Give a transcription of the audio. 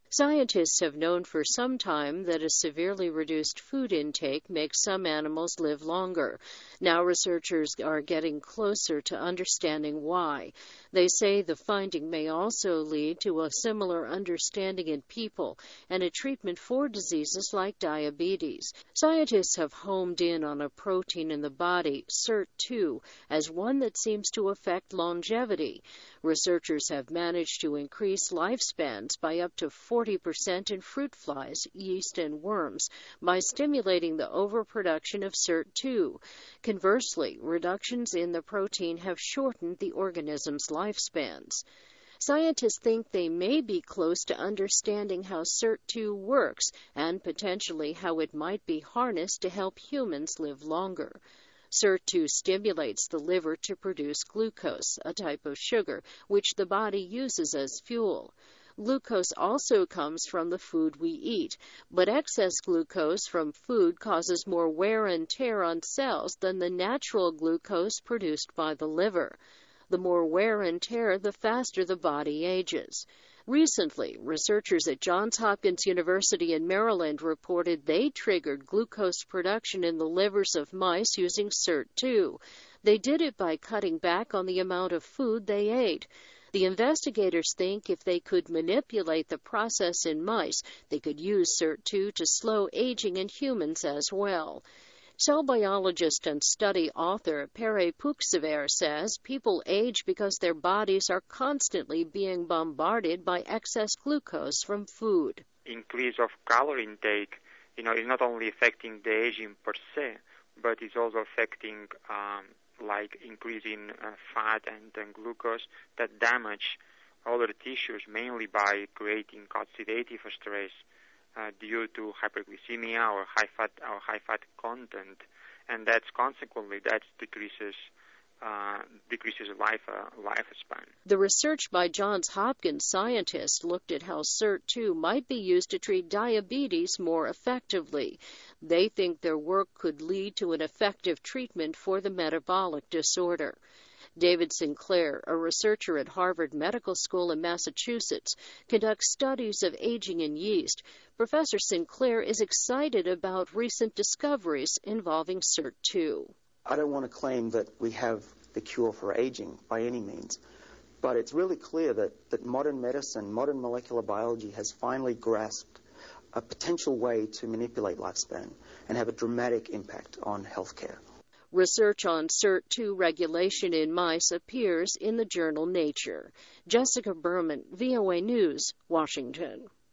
Scientists have known for some time that a severely reduced food intake makes some animals live longer. Now researchers are getting closer to understanding why. They say the finding may also lead to a similar understanding in people and a treatment for diseases like diabetes. Scientists have homed in on a protein in the body, SIRT2, as one that seems to affect longevity. Researchers have managed to increase lifespans by up to 40% in fruit flies, yeast, and worms by stimulating the overproduction of SIRT2. Conversely, reductions in the protein have shortened the organism's lifespans. Scientists think they may be close to understanding how SIRT2 works and potentially how it might be harnessed to help humans live longer. SIRT2 stimulates the liver to produce glucose, a type of sugar, which the body uses as fuel. Glucose also comes from the food we eat, but excess glucose from food causes more wear and tear on cells than the natural glucose produced by the liver. The more wear and tear, the faster the body ages. Recently, researchers at Johns Hopkins University in Maryland reported they triggered glucose production in the livers of mice using SIRT2. They did it by cutting back on the amount of food they ate. The investigators think if they could manipulate the process in mice, they could use SIRT2 to slow aging in humans as well. Cell biologist and study author Pere Puigsever says people age because their bodies are constantly being bombarded by excess glucose from food. Increase of calorie intake, is not only affecting the aging per se, but it's also affecting like increasing fat and glucose that damage other tissues, mainly by creating oxidative stress due to hyperglycemia or high fat content, and that decreases lifespan. The research by Johns Hopkins scientists looked at how SIRT2 might be used to treat diabetes more effectively. They think their work could lead to an effective treatment for the metabolic disorder. David Sinclair, a researcher at Harvard Medical School in Massachusetts, conducts studies of aging in yeast. Professor Sinclair is excited about recent discoveries involving SIRT2. I don't want to claim that we have the cure for aging by any means, but it's really clear that modern medicine, modern molecular biology has finally grasped a potential way to manipulate lifespan and have a dramatic impact on healthcare. Research on SIRT2 regulation in mice appears in the journal Nature. Jessica Berman, VOA News, Washington.